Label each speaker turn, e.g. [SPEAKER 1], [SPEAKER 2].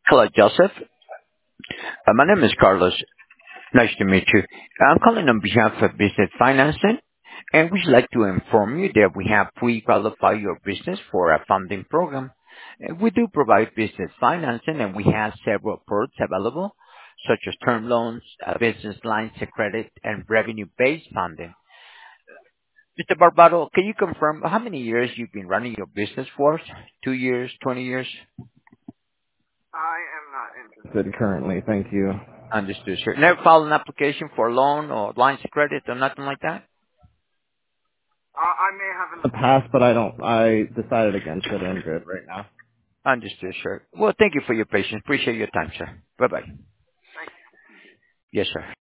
[SPEAKER 1] Hello, Joseph. My name is Carlos. Nice to meet you. I'm calling on behalf of Business Financing, and we'd like to inform you that we have pre-qualified your business for a funding program. We do provide business financing, and we have several products available, such as term loans, business lines of credit, and revenue-based funding. Mr. Barbado, can you confirm how many years you've been running your business for? 2 years, 20 years?
[SPEAKER 2] I am not interested currently, thank you.
[SPEAKER 1] Understood, sir. Never filed an application for a loan or lines of credit or nothing like that?
[SPEAKER 2] I may have in the past, but I decided against it and good right now.
[SPEAKER 1] Understood, sir. Well, thank you for your patience. Appreciate your time, sir. Bye-bye.
[SPEAKER 2] Thank you.
[SPEAKER 1] Yes, sir.